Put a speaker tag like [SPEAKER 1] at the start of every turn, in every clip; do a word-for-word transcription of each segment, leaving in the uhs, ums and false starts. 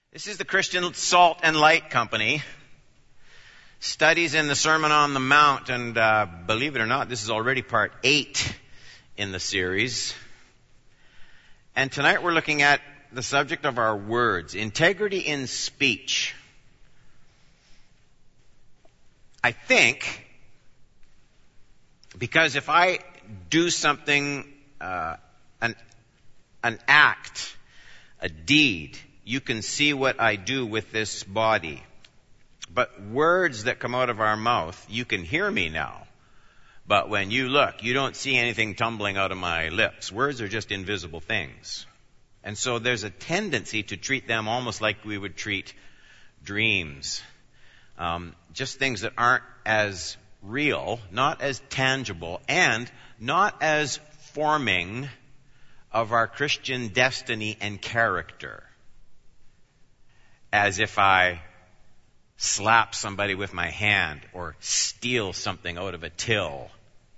[SPEAKER 1] This is the Christian Salt and Light Company. Studies in the Sermon on the Mount, and uh, believe it or not, this is already part eight in the series. And tonight we're looking at the subject of our words, integrity in speech. I think, because if I do something, uh, an, an act, a deed, you can see what I do with this body. But words that come out of our mouth, you can hear me now. But when you look, you don't see anything tumbling out of my lips. Words are just invisible things. And so there's a tendency to treat them almost like we would treat dreams. Um, just things that aren't as real, not as tangible, and not as forming of our Christian destiny and character. As if I slap somebody with my hand or steal something out of a till.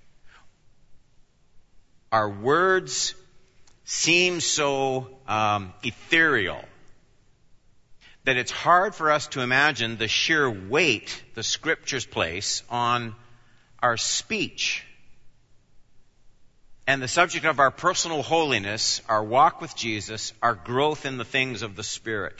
[SPEAKER 1] Our words seem so um, ethereal that it's hard for us to imagine the sheer weight the Scriptures place on our speech. And the subject of our personal holiness, our walk with Jesus, our growth in the things of the Spirit.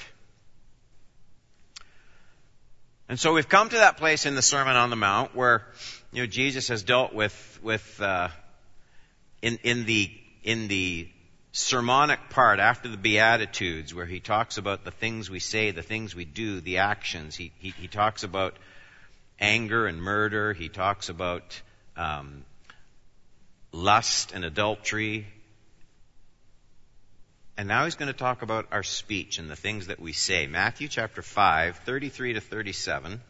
[SPEAKER 1] And so we've come to that place in the Sermon on the Mount where, you know, Jesus has dealt with with uh, in in the in the sermonic part after the Beatitudes, where he talks about the things we say, the things we do, the actions. He he, he talks about anger and murder. He talks about um, lust and adultery. And now he's going to talk about our speech and the things that we say. Matthew chapter five, thirty-three to thirty-seven.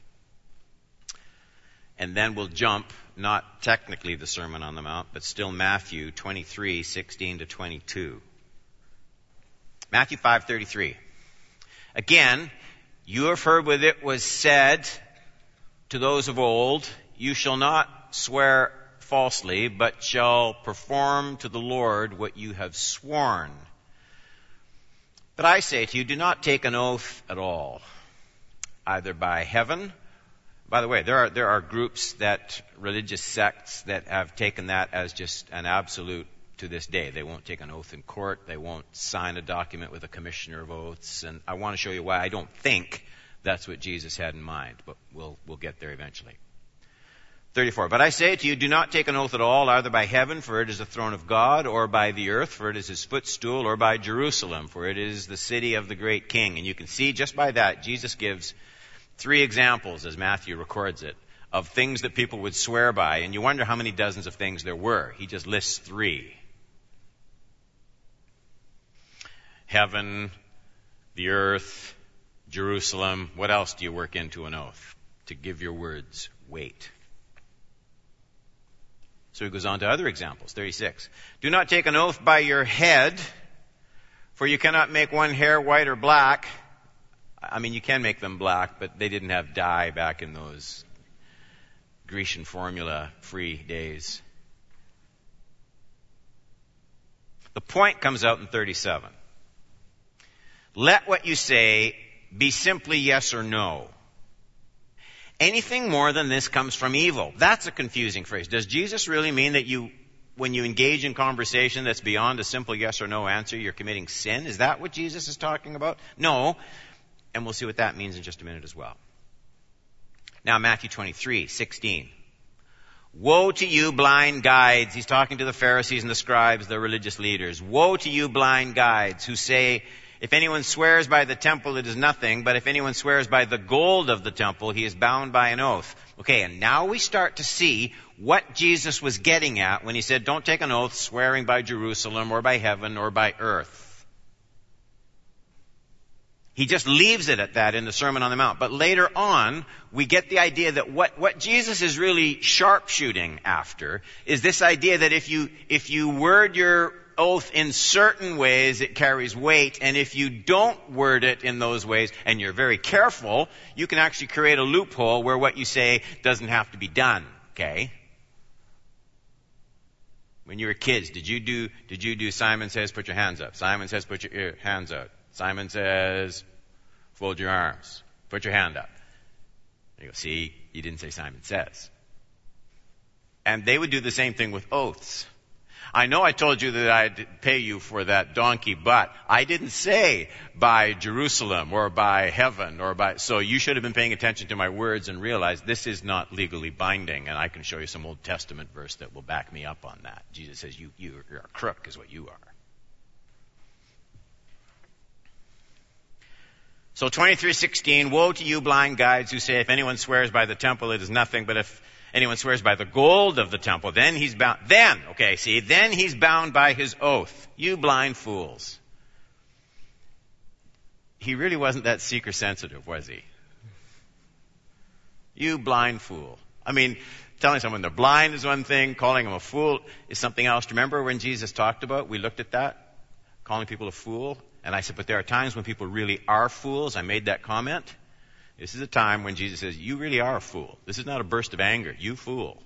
[SPEAKER 1] And then we'll jump, not technically the Sermon on the Mount, but still Matthew twenty-three, sixteen to twenty-two. Matthew five, thirty-three. Again, you have heard what it was said to those of old, you shall not swear falsely, but shall perform to the Lord what you have sworn. But I say to you, do not take an oath at all, either by heaven. By the way, there are there are groups that, religious sects that have taken that as just an absolute to this day. They won't take an oath in court. They won't sign a document with a commissioner of oaths. And I want to show you why I don't think that's what Jesus had in mind, but we'll we'll get there eventually. thirty-four. But I say to you, do not take an oath at all, either by heaven, for it is the throne of God, or by the earth, for it is his footstool, or by Jerusalem, for it is the city of the great king. And you can see just by that, Jesus gives three examples, as Matthew records it, of things that people would swear by. And you wonder how many dozens of things there were. He just lists three. Heaven, the earth, Jerusalem. What else do you work into an oath? To give your words weight. So he goes on to other examples. thirty-six. Do not take an oath by your head, for you cannot make one hair white or black. I mean, you can make them black, but they didn't have dye back in those Grecian formula-free days. The point comes out in thirty-seven. Let what you say be simply yes or no. Anything more than this comes from evil. That's a confusing phrase. Does Jesus really mean that you, when you engage in conversation that's beyond a simple yes or no answer, you're committing sin? Is that what Jesus is talking about? No. And we'll see what that means in just a minute as well. Now, Matthew twenty-three, sixteen. Woe to you, blind guides. He's talking to the Pharisees and the scribes, the religious leaders. Woe to you, blind guides, who say, if anyone swears by the temple, it is nothing, but if anyone swears by the gold of the temple, he is bound by an oath. Okay, and now we start to see what Jesus was getting at when he said, don't take an oath swearing by Jerusalem or by heaven or by earth. He just leaves it at that in the Sermon on the Mount. But later on, we get the idea that what, what Jesus is really sharpshooting after is this idea that if you, if you word your oath in certain ways, it carries weight. And if you don't word it in those ways, and you're very careful, you can actually create a loophole where what you say doesn't have to be done. Okay? When you were kids, did you do, did you do Simon says put your hands up? Simon says put your hands out. Simon says, Fold your arms. Put your hand up. You go, see, you didn't say Simon Says. And they would do the same thing with oaths. I know I told you that I'd pay you for that donkey, but I didn't say by Jerusalem or by heaven or by, so you should have been paying attention to my words and realized this is not legally binding, and I can show you some Old Testament verse that will back me up on that. Jesus says, you, you, you're a crook is what you are. So twenty-three sixteen, woe to you blind guides who say if anyone swears by the temple it is nothing, but if anyone swears by the gold of the temple, then he's bound, then, okay, see, then he's bound by his oath. You blind fools. He really wasn't that seeker sensitive, was he? You blind fool. I mean, telling someone they're blind is one thing, calling them a fool is something else. Remember when Jesus talked about, we looked at that, calling people a fool? And I said, but there are times when people really are fools. I made that comment. This is a time when Jesus says, you really are a fool. This is not a burst of anger. You fool.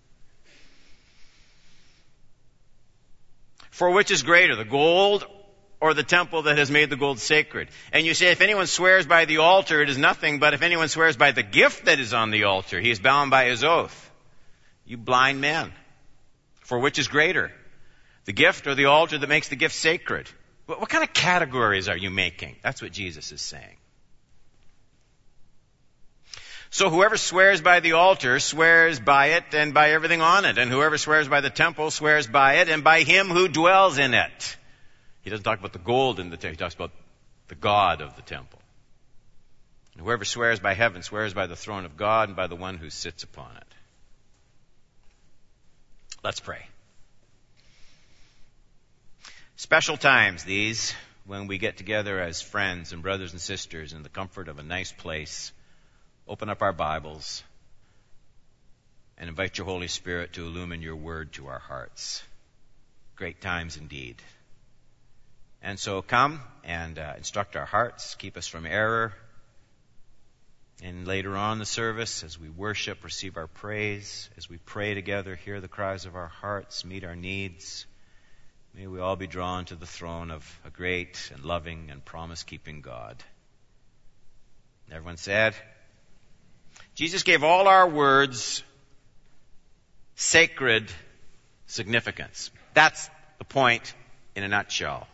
[SPEAKER 1] For which is greater, the gold or the temple that has made the gold sacred? And you say, if anyone swears by the altar, it is nothing. But if anyone swears by the gift that is on the altar, he is bound by his oath. You blind men. For which is greater, the gift or the altar that makes the gift sacred? What, what kind of categories are you making? That's what Jesus is saying. So whoever swears by the altar swears by it and by everything on it. And whoever swears by the temple swears by it and by him who dwells in it. He doesn't talk about the gold in the temple. He talks about the God of the temple. And whoever swears by heaven swears by the throne of God and by the one who sits upon it. Let's pray. Special times these, when we get together as friends and brothers and sisters in the comfort of a nice place, open up our Bibles, and invite your Holy Spirit to illumine your word to our hearts. Great times indeed. And so come and uh, instruct our hearts, keep us from error. And later on in the service, as we worship, receive our praise, as we pray together, hear the cries of our hearts, meet our needs. May we all be drawn to the throne of a great and loving and promise-keeping God. And everyone said, Jesus gave all our words sacred significance. That's the point in a nutshell.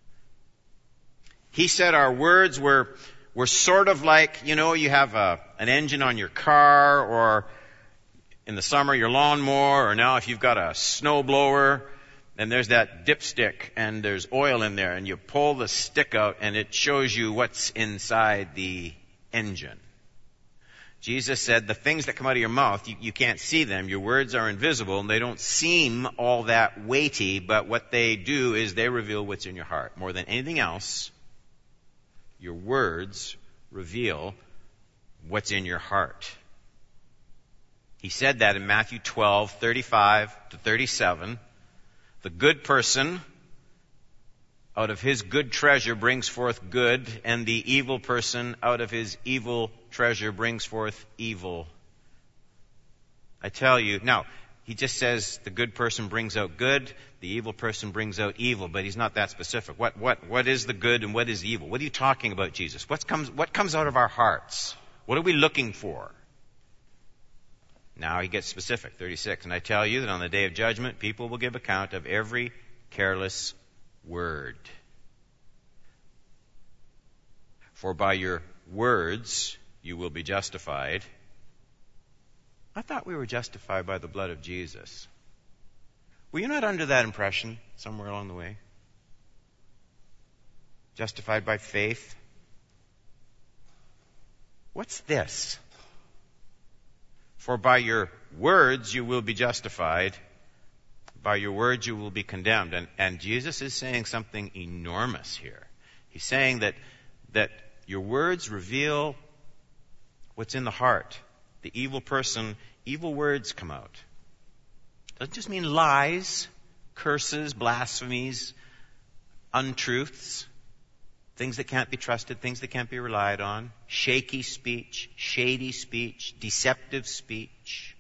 [SPEAKER 1] He said our words were, were sort of like, you know, you have a, an engine on your car, or in the summer your lawnmower, or now if you've got a snowblower, and there's that dipstick and there's oil in there, and you pull the stick out and it shows you what's inside the engine. Jesus said the things that come out of your mouth, you, you can't see them. Your words are invisible and they don't seem all that weighty, but what they do is they reveal what's in your heart. More than anything else, your words reveal what's in your heart. He said that in Matthew twelve, thirty-five to thirty-seven. The good person out of his good treasure brings forth good, and the evil person out of his evil treasure brings forth evil. I tell you, now, he just says the good person brings out good, the evil person brings out evil, but he's not that specific. What, what, what is the good and what is evil? What are you talking about, Jesus? What comes, what comes out of our hearts? What are we looking for? Now he gets specific, thirty-six. And I tell you that on the day of judgment, people will give account of every careless word. For by your words you will be justified. I thought we were justified by the blood of Jesus. Were you not under that impression somewhere along the way? Justified by faith? What's this? For by your words you will be justified, by your words you will be condemned. And, and Jesus is saying something enormous here. He's saying that, that your words reveal what's in the heart. The evil person, evil words come out. Doesn't just mean lies, curses, blasphemies, untruths, things that can't be trusted, things that can't be relied on, shaky speech, shady speech, deceptive speech.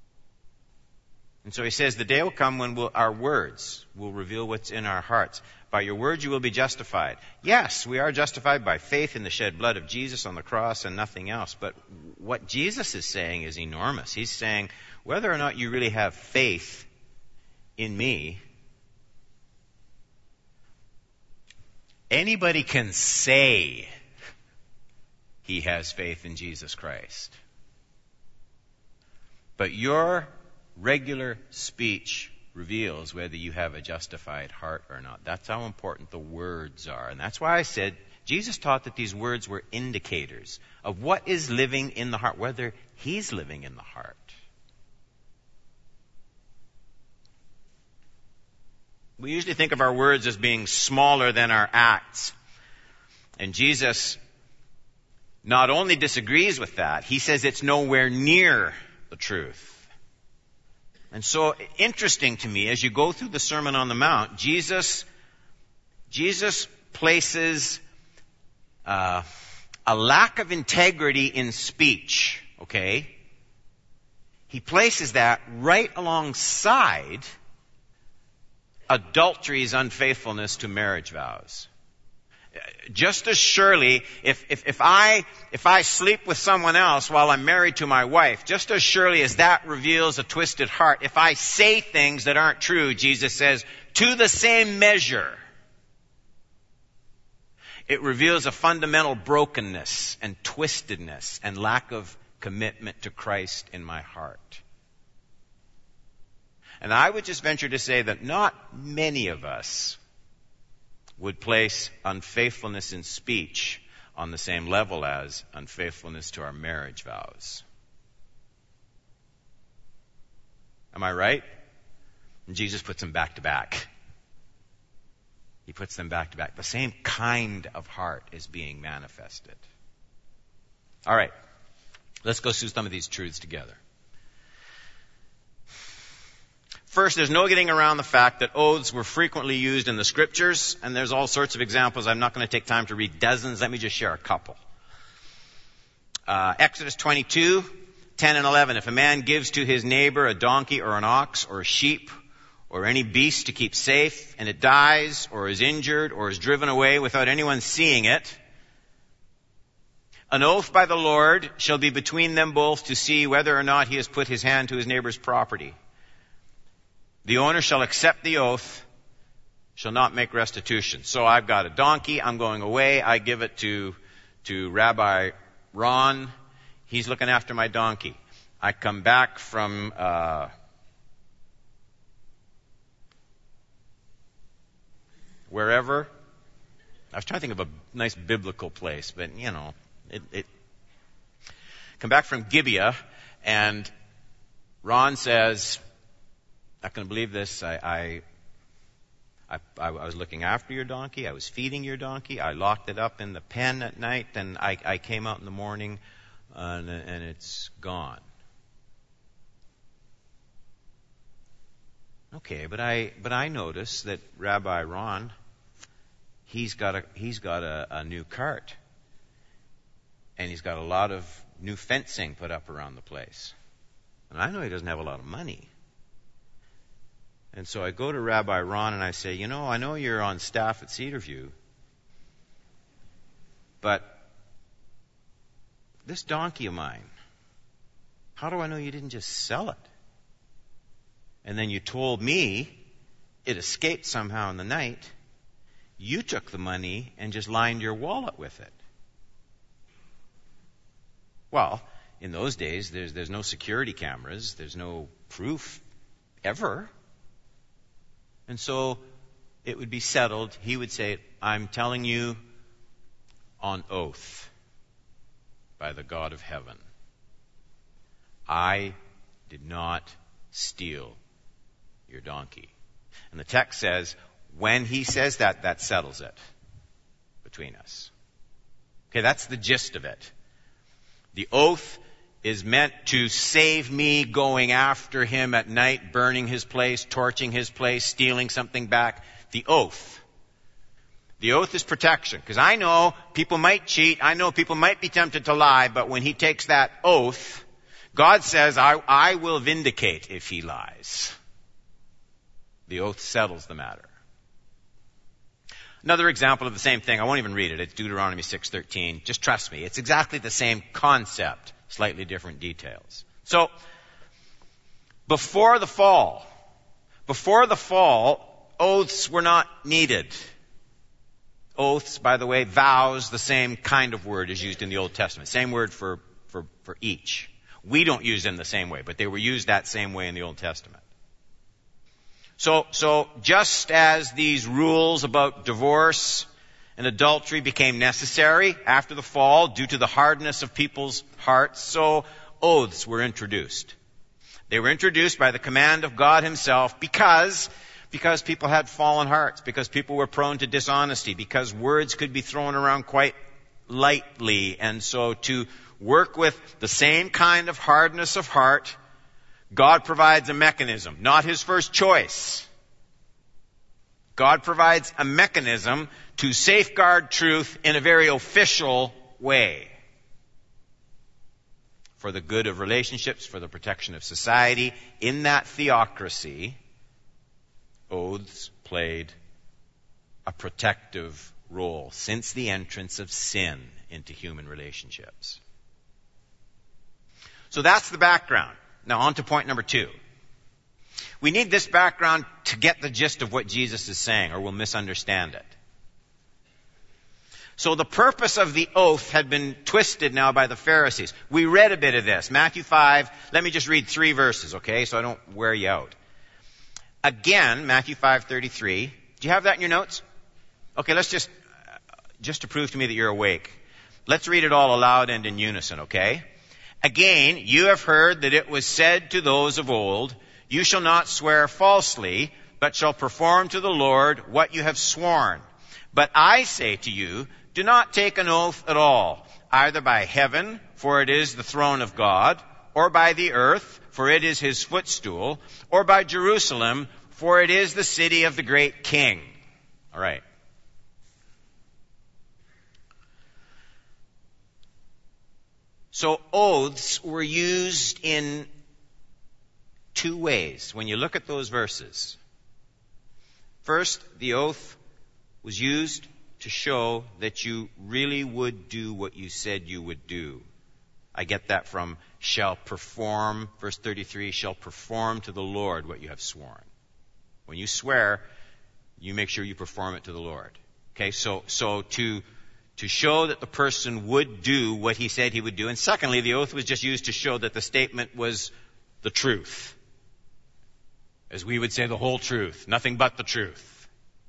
[SPEAKER 1] And so he says the day will come when we'll, our words will reveal what's in our hearts. By your words you will be justified. Yes, we are justified by faith in the shed blood of Jesus on the cross and nothing else. But what Jesus is saying is enormous. He's saying, whether or not you really have faith in me, anybody can say he has faith in Jesus Christ. But your regular speech reveals whether you have a justified heart or not. That's how important the words are. And that's why I said Jesus taught that these words were indicators of what is living in the heart, whether he's living in the heart. We usually think of our words as being smaller than our acts. And Jesus not only disagrees with that, he says it's nowhere near the truth. And so, interesting to me, as you go through the Sermon on the Mount, Jesus, Jesus places uh, a lack of integrity in speech, okay? He places that right alongside adultery's unfaithfulness to marriage vows. Just as surely, if, if, if I, if I sleep with someone else while I'm married to my wife, just as surely as that reveals a twisted heart, if I say things that aren't true, Jesus says, to the same measure, it reveals a fundamental brokenness and twistedness and lack of commitment to Christ in my heart. And I would just venture to say that not many of us would place unfaithfulness in speech on the same level as unfaithfulness to our marriage vows. Am I right? And Jesus puts them back to back. He puts them back to back. The same kind of heart is being manifested. All right. Let's go through some of these truths together. First, there's no getting around the fact that oaths were frequently used in the Scriptures, and there's all sorts of examples. I'm not going to take time to read dozens. Let me just share a couple. Uh, Exodus twenty-two, ten and eleven. If a man gives to his neighbor a donkey or an ox or a sheep or any beast to keep safe, and it dies or is injured or is driven away without anyone seeing it, an oath by the Lord shall be between them both to see whether or not he has put his hand to his neighbor's property. The owner shall accept the oath, shall not make restitution. So I've got a donkey, I'm going away, I give it to, to Rabbi Ron, he's looking after my donkey. I come back from, uh, wherever. I was trying to think of a nice biblical place, but you know, it, it come back from Gibeah, and Ron says, not going to believe this. I, I, I, I was looking after your donkey. I was feeding your donkey. I locked it up in the pen at night, and I, I came out in the morning, uh, and, and it's gone. Okay, but I, but I noticed that Rabbi Ron, he's got a, he's got a, a new cart, and he's got a lot of new fencing put up around the place, and I know he doesn't have a lot of money. And so I go to Rabbi Ron and I say, you know, I know you're on staff at Cedarview, but this donkey of mine, how do I know you didn't just sell it? And then you told me it escaped somehow in the night. You took the money and just lined your wallet with it. Well, in those days, there's, there's no security cameras. There's no proof ever. And so it would be settled. He would say, I'm telling you on oath by the God of heaven, I did not steal your donkey. And the text says, when he says that, that settles it between us. Okay, that's the gist of it. The oath is meant to save me going after him at night, burning his place, torching his place, stealing something back. The oath. The oath is protection. Because I know people might cheat. I know people might be tempted to lie. But when he takes that oath, God says, I, I will vindicate if he lies. The oath settles the matter. Another example of the same thing, I won't even read it. It's Deuteronomy six thirteen. Just trust me. It's exactly the same concept, slightly different details. So, before the fall, before the fall, oaths were not needed. Oaths, by the way, vows, the same kind of word is used in the Old Testament. Same word for, for, for each. We don't use them the same way, but they were used that same way in the Old Testament. So, so just as these rules about divorce and adultery became necessary after the fall due to the hardness of people's hearts, so oaths were introduced. They were introduced by the command of God himself because, because people had fallen hearts, because people were prone to dishonesty, because words could be thrown around quite lightly. And so to work with the same kind of hardness of heart, God provides a mechanism, not his first choice. God provides a mechanism to safeguard truth in a very official way. For the good of relationships, for the protection of society, in that theocracy, oaths played a protective role since the entrance of sin into human relationships. So that's the background. Now on to point number two. We need this background to get the gist of what Jesus is saying, or we'll misunderstand it. So the purpose of the oath had been twisted now by the Pharisees. We read a bit of this. Matthew five, let me just read three verses, okay, so I don't wear you out. Again, Matthew five thirty-three. Do you have that in your notes? Okay, let's just, just to prove to me that you're awake. Let's read it all aloud and in unison, okay? Again, you have heard that it was said to those of old, you shall not swear falsely, but shall perform to the Lord what you have sworn. But I say to you, do not take an oath at all, either by heaven, for it is the throne of God, or by the earth, for it is his footstool, or by Jerusalem, for it is the city of the great king. All right. So oaths were used in two ways when you look at those verses. First, the oath was used to show that you really would do what you said you would do. I get that from shall perform, verse thirty-three, shall perform to the Lord what you have sworn. When you swear, you make sure you perform it to the Lord. Okay, so, so to to show that the person would do what he said he would do. And secondly, the oath was just used to show that the statement was the truth. As we would say, the whole truth, nothing but the truth.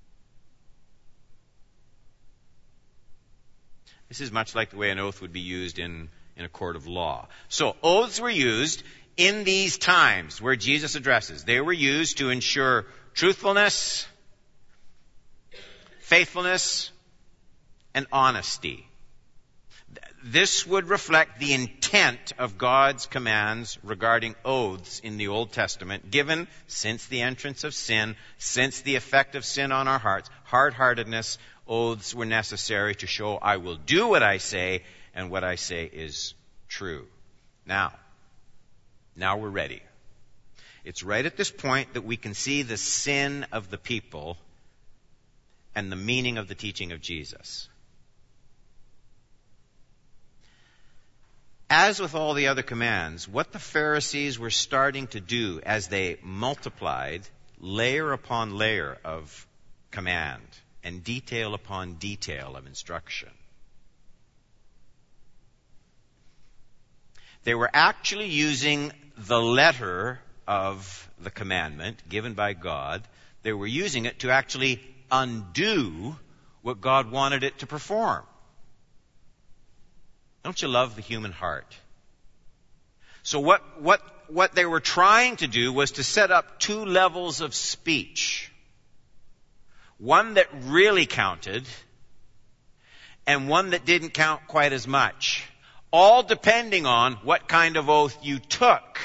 [SPEAKER 1] This is much like the way an oath would be used in, in a court of law. So oaths were used in these times where Jesus addresses. They were used to ensure truthfulness, faithfulness, and honesty. This would reflect the intent of God's commands regarding oaths in the Old Testament, given since the entrance of sin, since the effect of sin on our hearts, hard-heartedness, oaths were necessary to show I will do what I say, and what I say is true. Now, now we're ready. It's right at this point that we can see the sin of the people and the meaning of the teaching of Jesus. As with all the other commands, what the Pharisees were starting to do as they multiplied layer upon layer of command and detail upon detail of instruction, they were actually using the letter of the commandment given by God. They were using it to actually undo what God wanted it to perform. Don't you love the human heart? So what, what, what they were trying to do was to set up two levels of speech. One that really counted, and one that didn't count quite as much. All depending on what kind of oath you took.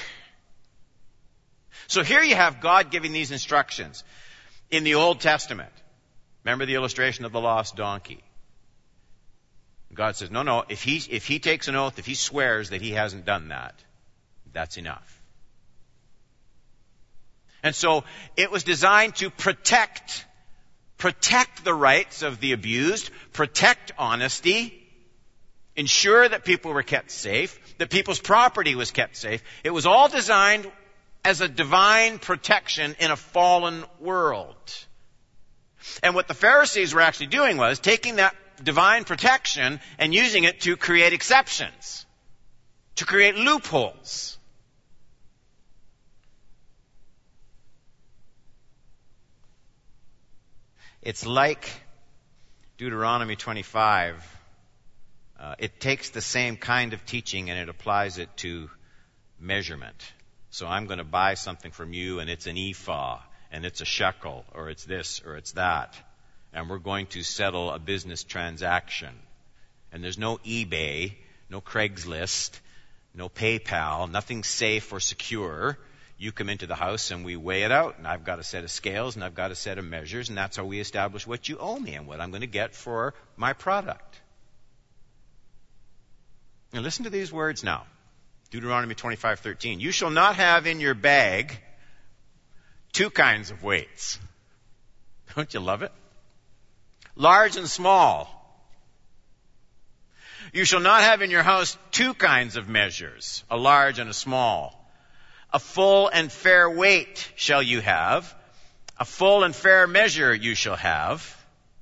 [SPEAKER 1] So here you have God giving these instructions in the Old Testament. Remember the illustration of the lost donkey? God says, no, no, if he, if he takes an oath, if he swears that he hasn't done that, that's enough. And so it was designed to protect protect the rights of the abused, protect honesty, ensure that people were kept safe, that people's property was kept safe. It was all designed as a divine protection in a fallen world. And what the Pharisees were actually doing was taking that divine protection and using it to create exceptions, to create loopholes. It's like Deuteronomy twenty-five. Uh, it takes the same kind of teaching and it applies it to measurement. So I'm going to buy something from you and it's an ephah and it's a shekel or it's this or it's that. And we're going to settle a business transaction. And there's no eBay, no Craigslist, no PayPal, nothing safe or secure. You come into the house and we weigh it out, and I've got a set of scales and I've got a set of measures, and that's how we establish what you owe me and what I'm going to get for my product. Now listen to these words now. Deuteronomy twenty-five thirteen. You shall not have in your bag two kinds of weights. Don't you love it? Large and small. You shall not have in your house two kinds of measures, a large and a small. A full and fair weight shall you have. A full and fair measure you shall have.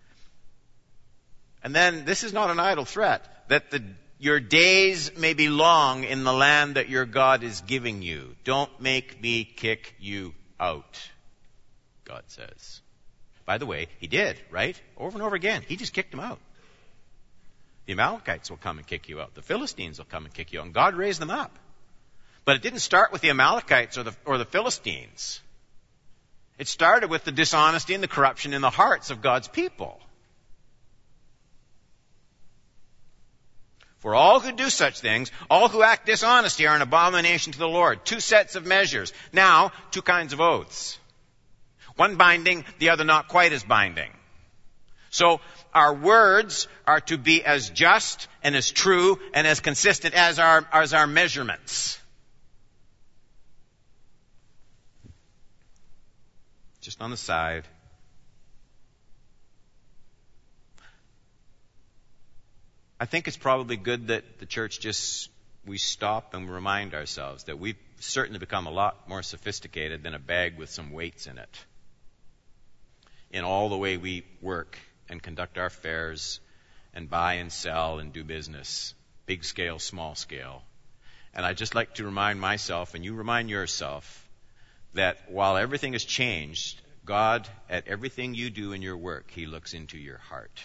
[SPEAKER 1] And then, this is not an idle threat, that the, your days may be long in the land that your God is giving you. Don't make me kick you out, God says. By the way, he did, right? Over and over again. He just kicked them out. The Amalekites will come and kick you out. The Philistines will come and kick you out. And God raised them up. But it didn't start with the Amalekites or the, or the Philistines. It started with the dishonesty and the corruption in the hearts of God's people. For all who do such things, all who act dishonesty are an abomination to the Lord. Two sets of measures. Now, two kinds of oaths. One binding, the other not quite as binding. So, our words are to be as just and as true and as consistent as our, as our measurements. Just on the side. I think it's probably good that the church just, we stop and remind ourselves that we've certainly become a lot more sophisticated than a bag with some weights in it. In all the way we work and conduct our affairs and buy and sell and do business. Big scale, small scale. And I'd just like to remind myself, and you remind yourself, that while everything has changed, God, at everything you do in your work, He looks into your heart.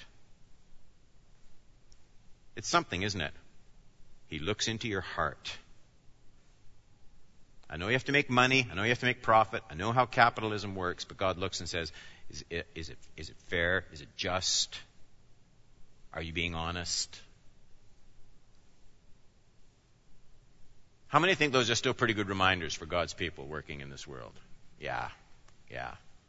[SPEAKER 1] It's something, isn't it? He looks into your heart. I know you have to make money. I know you have to make profit. I know how capitalism works, but God looks and says, is it, is it, is it fair? Is it just? Are you being honest? How many think those are still pretty good reminders for God's people working in this world? Yeah, yeah.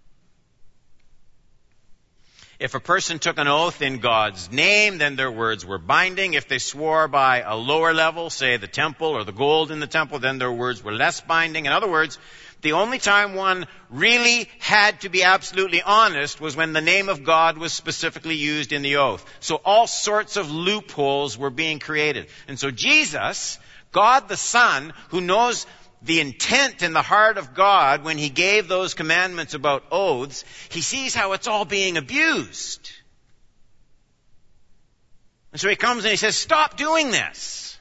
[SPEAKER 1] If a person took an oath in God's name, then their words were binding. If they swore by a lower level, say the temple or the gold in the temple, then their words were less binding. In other words, the only time one really had to be absolutely honest was when the name of God was specifically used in the oath. So all sorts of loopholes were being created. And so Jesus, God the Son, who knows the intent in the heart of God when He gave those commandments about oaths, He sees how it's all being abused. And so He comes and He says, stop doing this.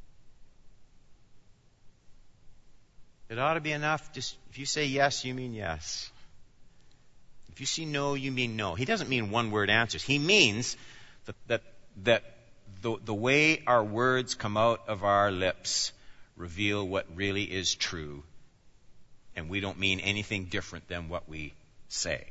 [SPEAKER 1] It ought to be enough. Just if you say yes, you mean yes. If you say no, you mean no. He doesn't mean one-word answers. He means that, that, that the, the way our words come out of our lips reveal what really is true, and we don't mean anything different than what we say.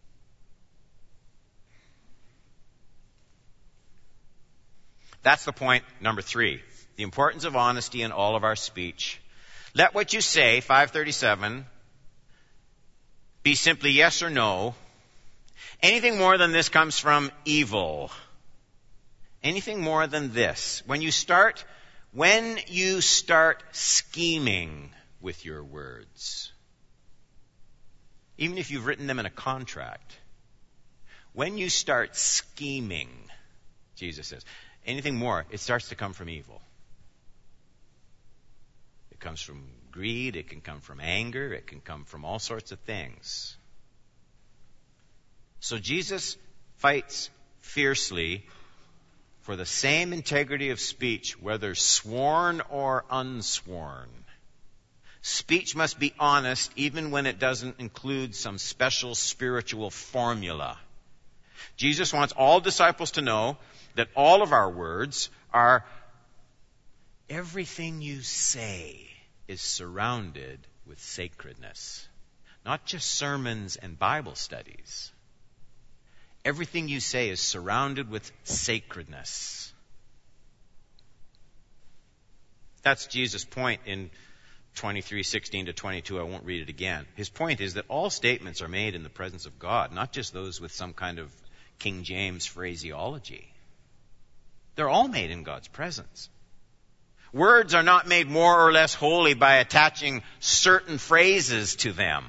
[SPEAKER 1] That's the point number three. The importance of honesty in all of our speech. Let what you say, five thirty-seven, be simply yes or no. Anything more than this comes from evil. Anything more than this. When you start, when you start scheming with your words, even if you've written them in a contract, When you start scheming, Jesus says, anything more, it starts to come from evil. It comes from greed, it can come from anger, it can come from all sorts of things. So Jesus fights fiercely for the same integrity of speech, whether sworn or unsworn. Speech must be honest even when it doesn't include some special spiritual formula. Jesus wants all disciples to know that all of our words are, everything you say is surrounded with sacredness. Not just sermons and Bible studies. Everything you say is surrounded with sacredness. That's Jesus' point in twenty-three sixteen to twenty-two. I won't read it again. His point is that all statements are made in the presence of God, not just those with some kind of King James phraseology. They're all made in God's presence. Words are not made more or less holy by attaching certain phrases to them.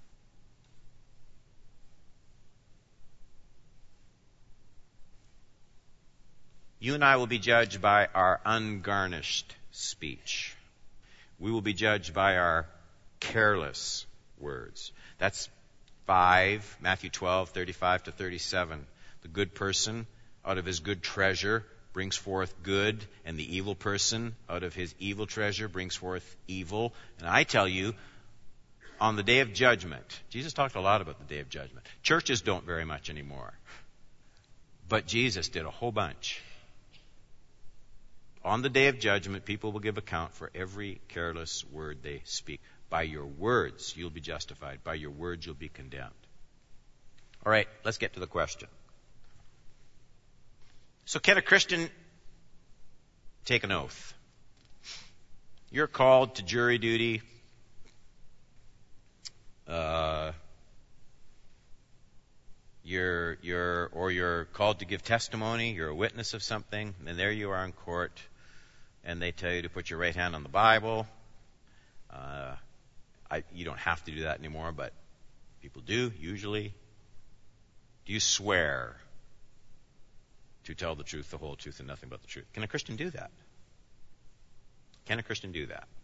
[SPEAKER 1] You and I will be judged by our ungarnished speech. We will be judged by our careless words. That's five, Matthew twelve, thirty-five to thirty-seven. The good person out of his good treasure brings forth good, and the evil person out of his evil treasure brings forth evil. And I tell you, on the day of judgment, Jesus talked a lot about the day of judgment. Churches don't very much anymore. But Jesus did a whole bunch. On the day of judgment, people will give account for every careless word they speak. By your words, you'll be justified. By your words, you'll be condemned. All right, let's get to the question. So can a Christian take an oath? You're called to jury duty. Uh, you're, you're, or you're called to give testimony. You're a witness of something. And there you are in court. And they tell you to put your right hand on the Bible. Uh, I, you don't have to do that anymore, but people do, usually. Do you swear to tell the truth, the whole truth, and nothing but the truth? Can a Christian do that? Can a Christian do that?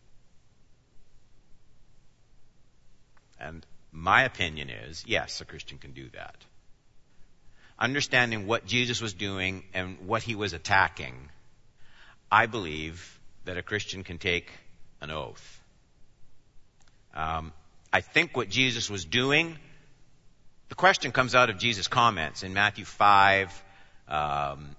[SPEAKER 1] And my opinion is, yes, a Christian can do that. Understanding what Jesus was doing and what he was attacking, I believe that a Christian can take an oath. Um, I think what Jesus was doing, the question comes out of Jesus' comments in Matthew five, um,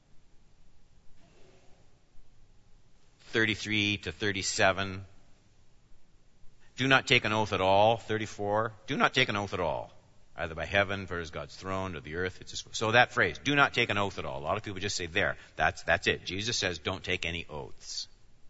[SPEAKER 1] thirty-three to thirty-seven. Do not take an oath at all, thirty-four. Do not take an oath at all, either by heaven, for it is God's throne, or the earth. It's just, so that phrase, do not take an oath at all. A lot of people just say, there, that's, that's it. Jesus says, don't take any oaths.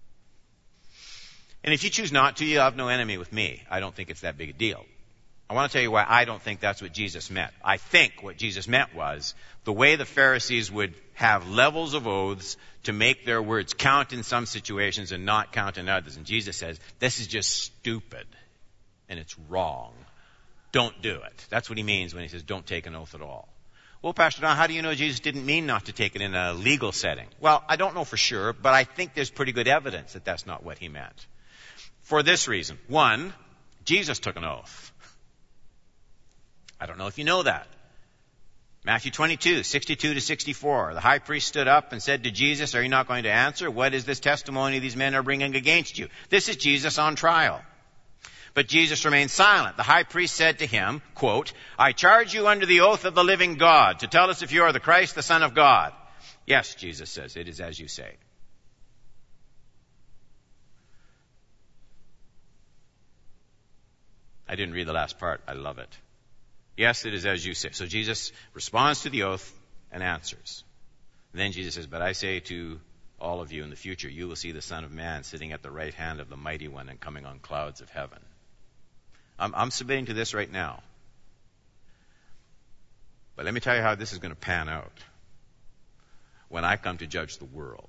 [SPEAKER 1] And if you choose not to, you have no enemy with me. I don't think it's that big a deal. I want to tell you why I don't think that's what Jesus meant. I think what Jesus meant was the way the Pharisees would have levels of oaths to make their words count in some situations and not count in others. And Jesus says, this is just stupid and it's wrong. Don't do it. That's what he means when he says don't take an oath at all. Well, Pastor Don, how do you know Jesus didn't mean not to take it in a legal setting? Well, I don't know for sure, but I think there's pretty good evidence that that's not what he meant. For this reason. One, Jesus took an oath. I don't know if you know that. Matthew twenty-two, sixty-two to sixty-four. The high priest stood up and said to Jesus, are you not going to answer? What is this testimony these men are bringing against you? This is Jesus on trial. But Jesus remained silent. The high priest said to him, quote, I charge you under the oath of the living God to tell us if you are the Christ, the Son of God. Yes, Jesus says, it is as you say. I didn't read the last part. I love it. Yes, it is as you say. So Jesus responds to the oath and answers. And then Jesus says, but I say to all of you in the future, you will see the Son of Man sitting at the right hand of the Mighty One and coming on clouds of heaven. I'm, I'm submitting to this right now. But let me tell you how this is going to pan out when I come to judge the world.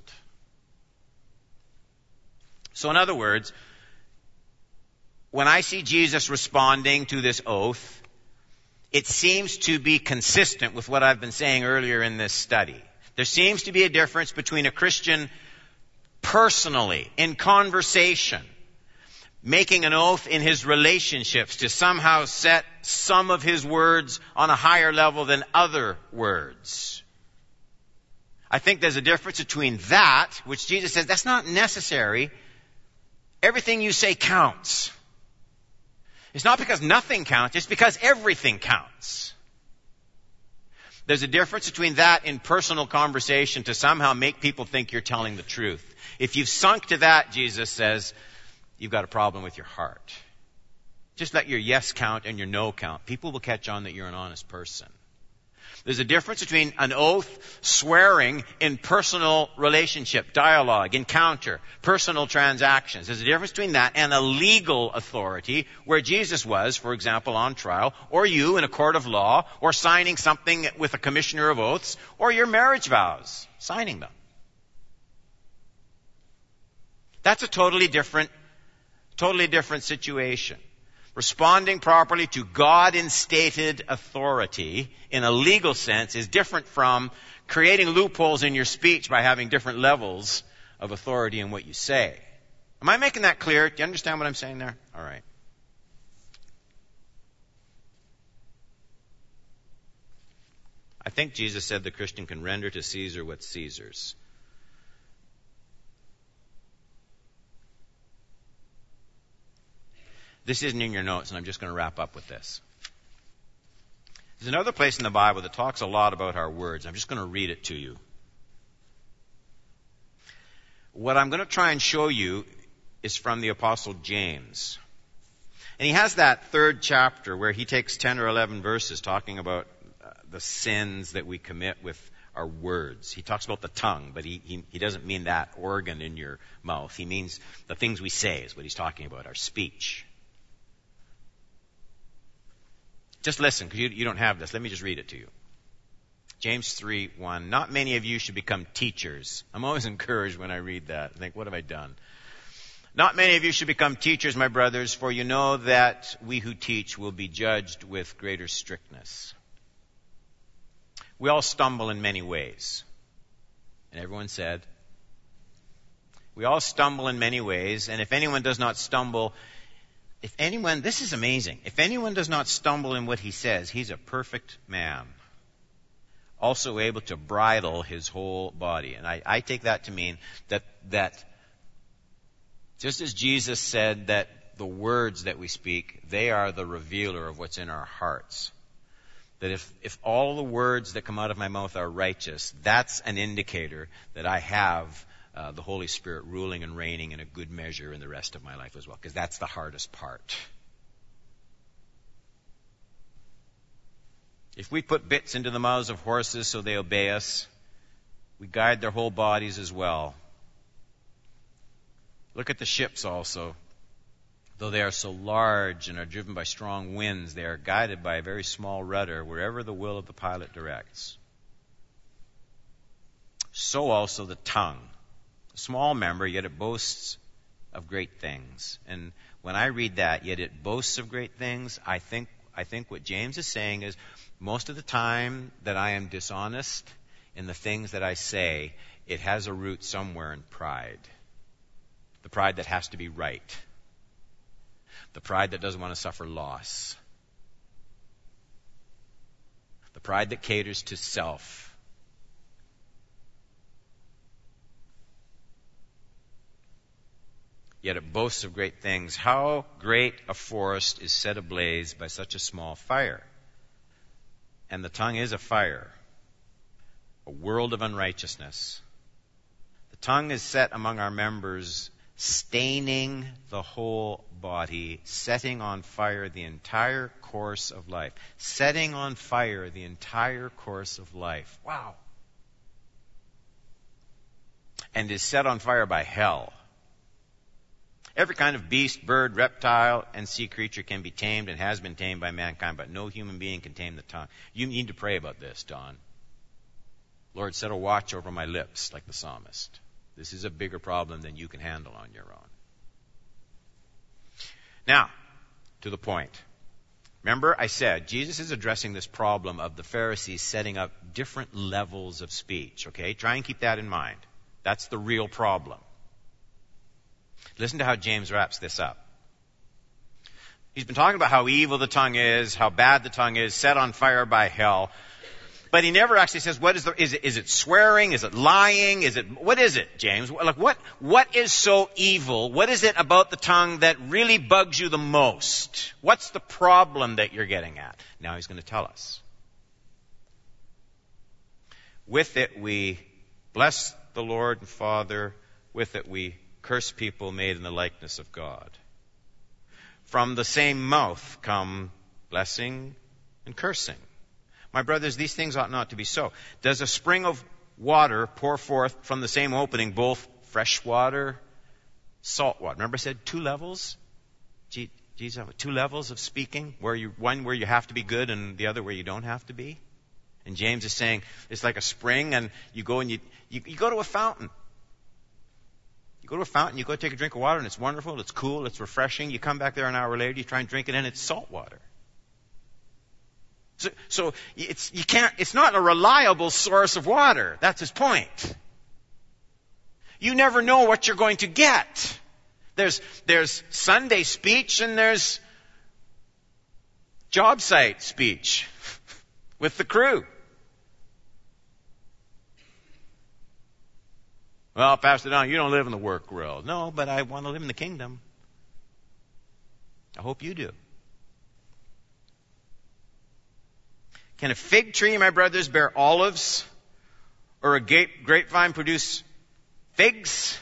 [SPEAKER 1] So in other words, when I see Jesus responding to this oath, it seems to be consistent with what I've been saying earlier in this study. There seems to be a difference between a Christian personally, in conversation, making an oath in his relationships to somehow set some of his words on a higher level than other words. I think there's a difference between that, which Jesus says, that's not necessary. Everything you say counts. It's not because nothing counts, it's because everything counts. There's a difference between that in personal conversation to somehow make people think you're telling the truth. If you've sunk to that, Jesus says, you've got a problem with your heart. Just let your yes count and your no count. People will catch on that you're an honest person. There's a difference between an oath, swearing in personal relationship, dialogue, encounter, personal transactions. There's a difference between that and a legal authority where Jesus was, for example, on trial, or you in a court of law, or signing something with a commissioner of oaths, or your marriage vows, signing them. That's a totally different, totally different situation. Responding properly to God-instated authority in a legal sense is different from creating loopholes in your speech by having different levels of authority in what you say. Am I making that clear? Do you understand what I'm saying there? All right. I think Jesus said the Christian can render to Caesar what's Caesar's. This isn't in your notes, and I'm just going to wrap up with this. There's another place in the Bible that talks a lot about our words. I'm just going to read it to you. What I'm going to try and show you is from the Apostle James. And he has that third chapter where he takes ten or eleven verses talking about uh, the sins that we commit with our words. He talks about the tongue, but he, he, he doesn't mean that organ in your mouth. He means the things we say is what he's talking about, our speech. Just listen, because you, you don't have this. Let me just read it to you. James three one. Not many of you should become teachers. I'm always encouraged when I read that. I think, what have I done? Not many of you should become teachers, my brothers, for you know that we who teach will be judged with greater strictness. We all stumble in many ways. And everyone said, we all stumble in many ways, and if anyone does not stumble If anyone, this is amazing, if anyone does not stumble in what he says, he's a perfect man, also able to bridle his whole body. And I, I take that to mean that, that just as Jesus said that the words that we speak, they are the revealer of what's in our hearts. That if, if all the words that come out of my mouth are righteous, that's an indicator that I have Uh, the Holy Spirit ruling and reigning in a good measure in the rest of my life as well, because that's the hardest part. If we put bits into the mouths of horses so they obey us, we guide their whole bodies as well. Look at the ships also. Though they are so large and are driven by strong winds, they are guided by a very small rudder wherever the will of the pilot directs. So also the tongue. A small member, yet it boasts of great things. And when I read that, yet it boasts of great things, I think I think what James is saying is most of the time that I am dishonest in the things that I say, it has a root somewhere in pride. The pride that has to be right. The pride that doesn't want to suffer loss. The pride that caters to self. Yet it boasts of great things. How great a forest is set ablaze by such a small fire. And the tongue is a fire, a world of unrighteousness. The tongue is set among our members, staining the whole body, setting on fire the entire course of life. Setting on fire the entire course of life. Wow. And is set on fire by hell. Every kind of beast, bird, reptile, and sea creature can be tamed and has been tamed by mankind, but no human being can tame the tongue. You need to pray about this, Don. Lord, set a watch over my lips, like the psalmist. This is a bigger problem than you can handle on your own. Now, to the point. Remember, I said, Jesus is addressing this problem of the Pharisees setting up different levels of speech, okay? Try and keep that in mind. That's the real problem. Listen to how James wraps this up. He's been talking about how evil the tongue is, how bad the tongue is, set on fire by hell. But he never actually says, what is the, is it, is it swearing? Is it lying? Is it, what is it, James? Like, what, what is so evil? What is it about the tongue that really bugs you the most? What's the problem that you're getting at? Now he's going to tell us. With it we bless the Lord and Father. With it we curse people made in the likeness of God. From the same mouth come blessing and cursing. My brothers, these things ought not to be so. Does a spring of water pour forth from the same opening both fresh water, salt water? Remember I said two levels? Jesus, two levels of speaking, where you, one where you have to be good and the other where you don't have to be. And James is saying it's like a spring, and you go and you, you, you go to a fountain. You go to a fountain, you go take a drink of water, and it's wonderful, it's cool, it's refreshing. You come back there an hour later, you try and drink it, and it's salt water. So, so it's, you can't, it's not a reliable source of water. That's his point. You never know what you're going to get. There's, there's Sunday speech and there's job site speech with the crew. Well, Pastor Don, you don't live in the work world. No, but I want to live in the kingdom. I hope you do. Can a fig tree, my brothers, bear olives? Or a grapevine produce figs?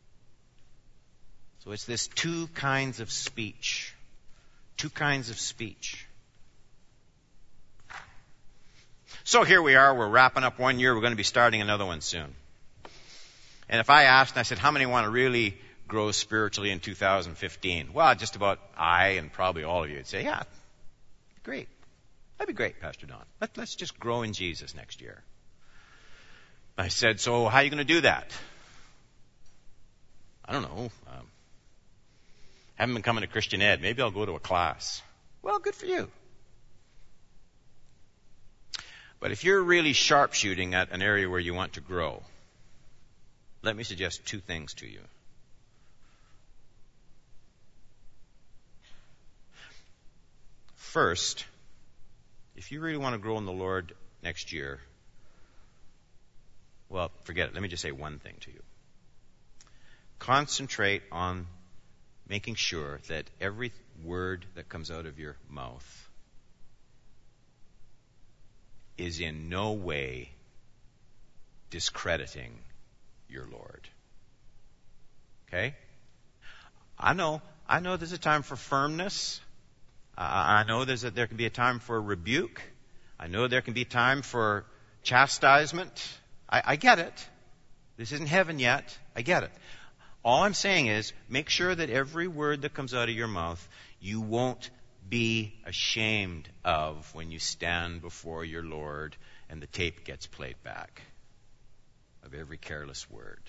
[SPEAKER 1] So it's this two kinds of speech. Two kinds of speech. So here we are. We're wrapping up one year. We're going to be starting another one soon. And if I asked, and I said, how many want to really grow spiritually in two thousand fifteen? Well, just about I and probably all of you would say, yeah, great. That'd be great, Pastor Don. Let, let's just grow in Jesus next year. I said, so how are you going to do that? I don't know. Um, haven't been coming to Christian Ed. Maybe I'll go to a class. Well, good for you. But if you're really sharpshooting at an area where you want to grow, let me suggest two things to you. First, if you really want to grow in the Lord next year, well, forget it. Let me just say one thing to you. Concentrate on making sure that every word that comes out of your mouth is in no way discrediting your Lord. Okay? I know, I know there's a time for firmness. I know there's a, there can be a time for rebuke. I know there can be time for chastisement. I, I get it. This isn't heaven yet. I get it. All I'm saying is make sure that every word that comes out of your mouth you won't be ashamed of when you stand before your Lord and the tape gets played back of every careless word.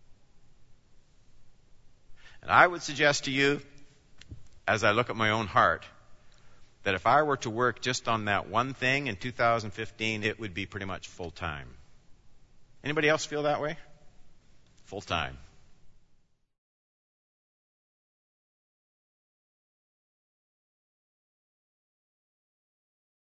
[SPEAKER 1] And I would suggest to you, as I look at my own heart, that if I were to work just on that one thing in two thousand fifteen, it would be pretty much full time. Anybody else feel that way? Full time.